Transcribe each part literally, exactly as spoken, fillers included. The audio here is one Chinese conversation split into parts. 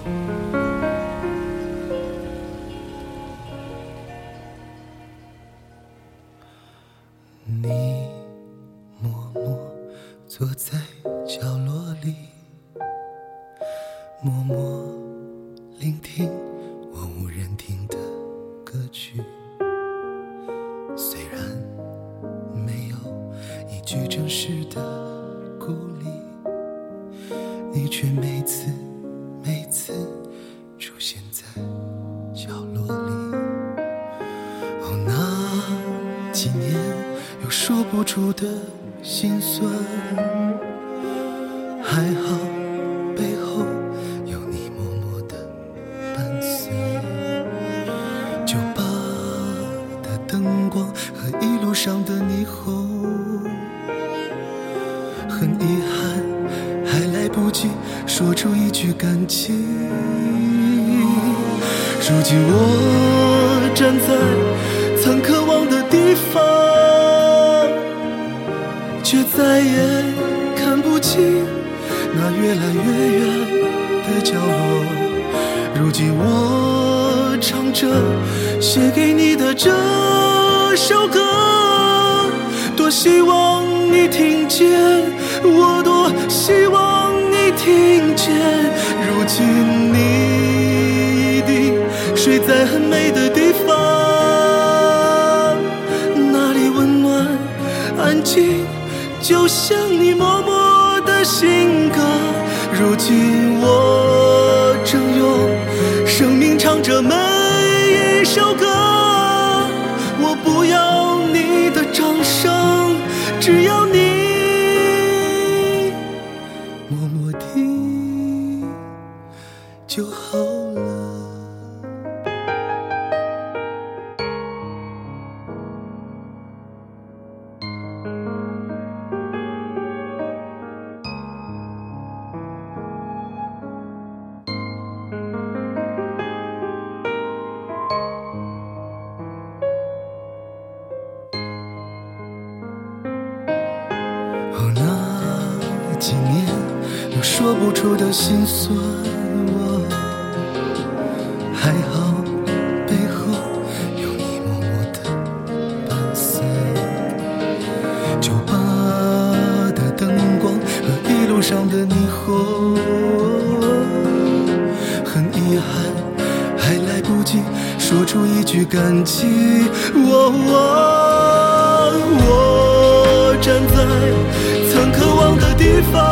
你默默坐在角落里，默默聆听我无人听的歌曲，虽然没有一句真实的鼓励，你却每次每次出现在角落里。哦，那几年有说不出的心酸，还好背后有你默默的伴随。酒吧的灯光和一路上的霓虹，很遗憾还来不及说出一句感激。如今我站在曾渴望的地方，却再也看不清那越来越远的角落。如今我唱着写给你的这首歌，多希望你听见，我多希望你听见。如今你一定睡在很美的地方，那里温暖安静，就像你默默的性格。如今我正用生命唱着每一首歌，我不要你的掌声，只要你默默听就好了。几年有说不出的心酸，我还好背后有你默默的伴随。酒吧的灯光和一路上的霓虹，很遗憾还来不及说出一句感激。我我我站在曾渴望的地方，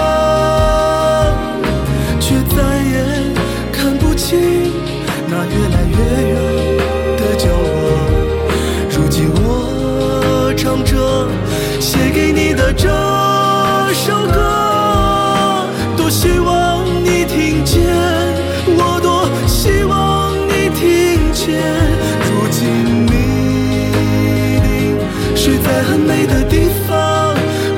却再也看不清那越来越远的角落。如今我唱着写给你的这首歌，多希望你听见，我多希望你听见。如今你一定睡在很美的地方，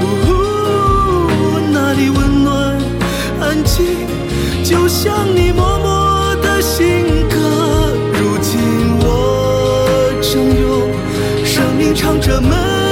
就像你默默的性格。如今我正用生命唱着每